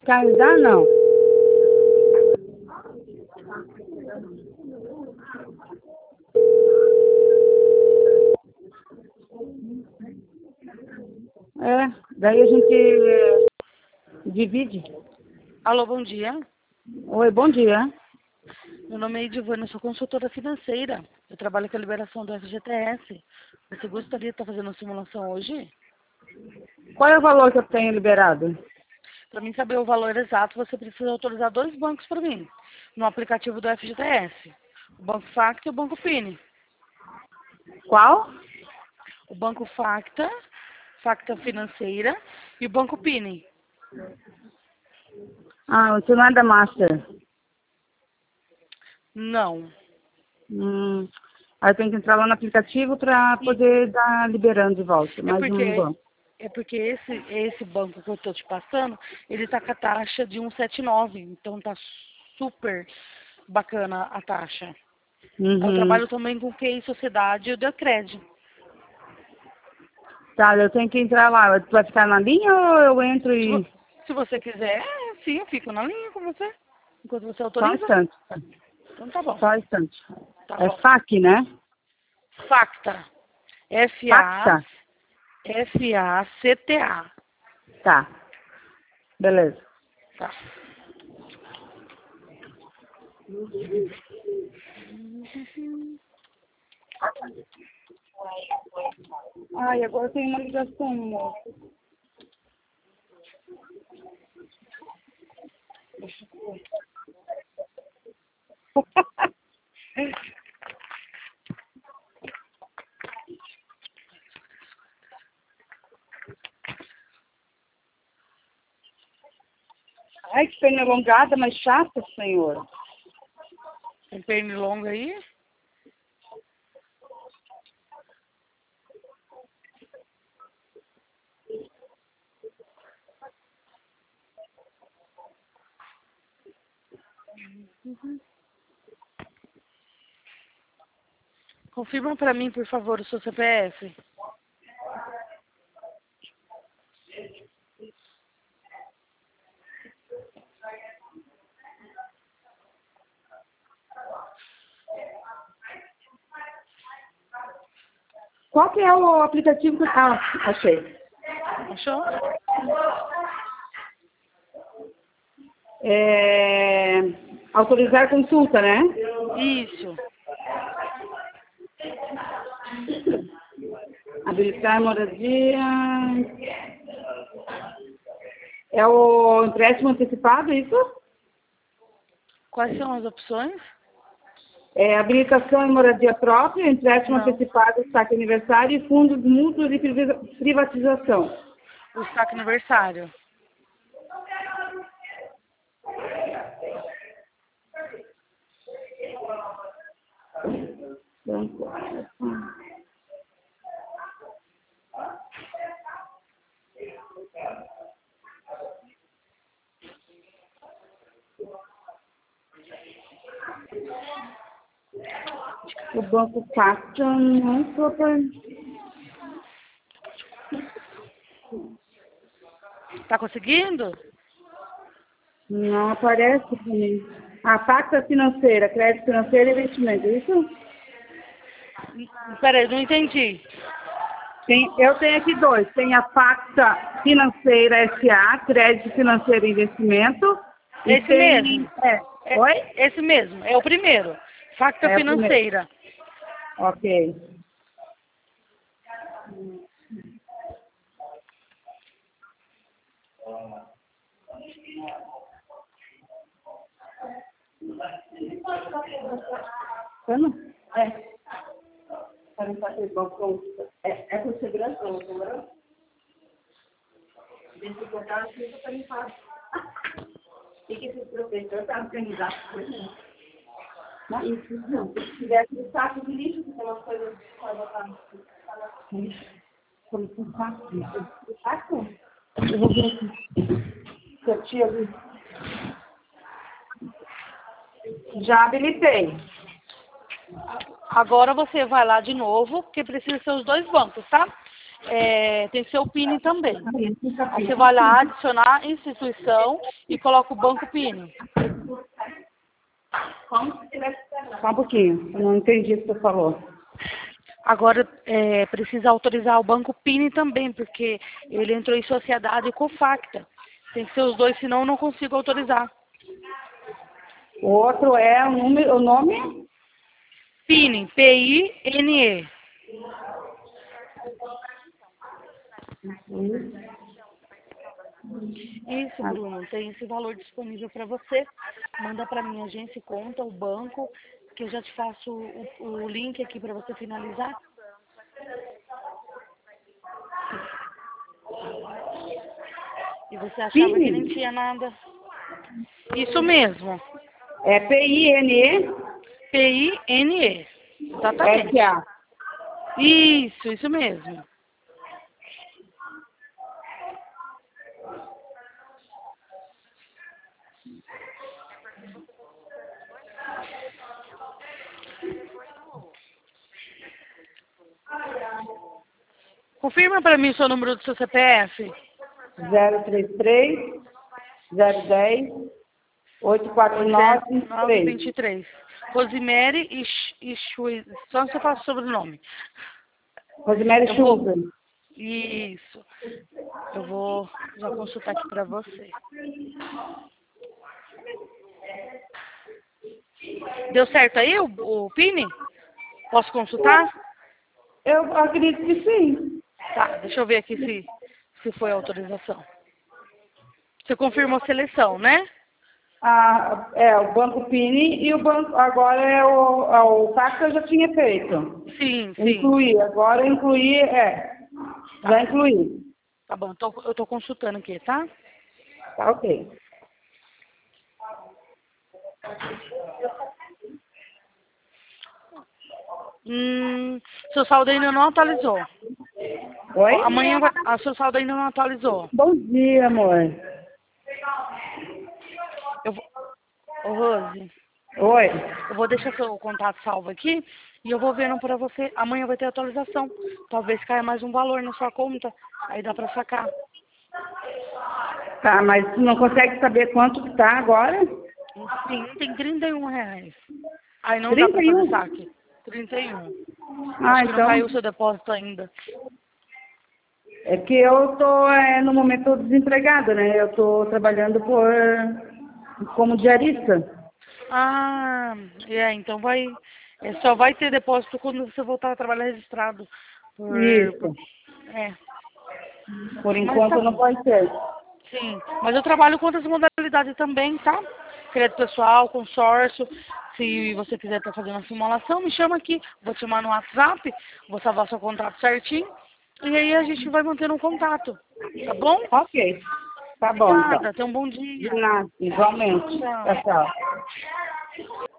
Canadá, não. É, daí a gente divide. Alô, bom dia. Oi, bom dia. Meu nome é Edivana, eu sou consultora financeira. Eu trabalho com a liberação do FGTS. Você gostaria de estar fazendo uma simulação hoje? Qual é o valor que eu tenho liberado? Para mim saber o valor exato, você precisa autorizar 2 bancos para mim, no aplicativo do FGTS. O Banco Facta e o Banco Pini. Qual? O Banco Facta, Facta Financeira e o Banco Pini. Ah, isso não é da Master. Não. Aí tem que entrar lá no aplicativo para E poder dar liberando de volta, é mais um porque banco. esse banco que eu estou te passando, ele tá com a taxa de 1,79, então tá super bacana a taxa. Eu Uhum. trabalho também com QI Sociedade e o Decred. Tá, eu tenho que entrar lá. Tu vai ficar na linha ou eu entro Se, vo- e... se você quiser, sim, eu fico na linha com você, enquanto você Só um autoriza. instante. Então tá bom, Só um instante. tá É bom. FAC, né? Facta, F-A, Facta? F-A-C-T-A. Tá, beleza. Tá. Ai, agora tem uma ligação, moço. Ai, que perna alongada, mas chata, senhor. Tem pernilongo aí? Confirma pra mim, por favor, o seu CPF. Qual que é o aplicativo que... Ah, achei. Achou? É... Autorizar consulta, né? Isso. Habilitar moradia. É o empréstimo antecipado, isso? Quais são as opções? É habilitação e moradia própria, empréstimo Não. antecipado, saque aniversário e fundos mútuos de privatização. O saque aniversário. O Banco Facta não foi... Tá conseguindo? Não aparece para mim. A Facta financeira, crédito financeiro e investimento, é isso? Peraí, não entendi. Eu tenho aqui dois. Tem a Facta Financeira S.A., crédito financeiro e investimento. E Esse mesmo. tem... Oi? Esse mesmo. É o primeiro. Facta É o primeiro. financeira. Ok. Vamos? É. Para não fazer balcão. É por segurança, não, entendeu? Dentro do portal, acho que isso está limpado. E que esse professor está organizado por isso. Não, isso não. Se tivesse um saco de lixo, que tem umas coisas para botar no lixo. Como se um saco de lixo. Saco? Eu vou ver aqui. Seu tio ali. Já habilitei. Agora você vai lá de novo, porque precisa ser os 2 bancos, tá? tem seu PIN também. Aí você vai lá, adicionar instituição e coloca o banco PIN. Como se tivesse... Só um pouquinho, eu não entendi o que você falou. Agora, precisa autorizar o banco PIN também, porque ele entrou em sociedade com o Facta. Tem que ser os dois, senão eu não consigo autorizar. O outro é o nome? PIN, P-I-N-E. Isso, Bruno, tem esse valor disponível para você. Manda para minha agência e conta, o banco, que eu já te faço o link aqui para você finalizar. E você achava que nem tinha nada. Isso mesmo. É P-I-N-E? P-I-N-E. Exatamente. S-A. Isso mesmo. Confirma para mim o seu número do seu CPF. 033 010 849 923. Rosemary e Chui. Só você faz o sobrenome. Rosemary Schulzer. Isso. Eu vou já consultar aqui para você. Deu certo aí o PIN? Posso consultar? Eu acredito que sim. Tá, deixa eu ver aqui se foi a autorização. Você confirmou a seleção, né? O Banco Pini e o banco, agora é o Facta eu já tinha feito. Sim. Agora incluir, já incluí. Tá bom, então eu tô consultando aqui, tá? Tá ok. Seu saldo ainda não atualizou. Oi? Amanhã a seu saldo ainda não atualizou. Bom dia, amor. Eu vou... Ô, Rose, Oi. eu vou deixar seu contato salvo aqui e eu vou vendo pra você. Amanhã vai ter atualização. Talvez caia mais um valor na sua conta. Aí dá pra sacar. Tá, mas tu não consegue saber quanto que tá agora? Sim, tem R$31. Aí não 31? dá pra fazer saque. 31. Acho que não caiu o seu depósito ainda. É que eu tô, no momento, desempregada, né? Eu tô trabalhando como diarista. Então só vai ter depósito quando você voltar a trabalhar registrado. Isso. Por enquanto não pode ser. Sim, mas eu trabalho com outras modalidades também, tá? Crédito pessoal, consórcio. Se você quiser estar fazendo uma simulação, me chama aqui. Vou te chamar no WhatsApp, vou salvar seu contrato certinho. E aí a gente vai mantendo um contato. Tá bom? Ok. Tá bom, Obrigada, então. tenha um bom dia. De nada, igualmente. Tchau. Tchau.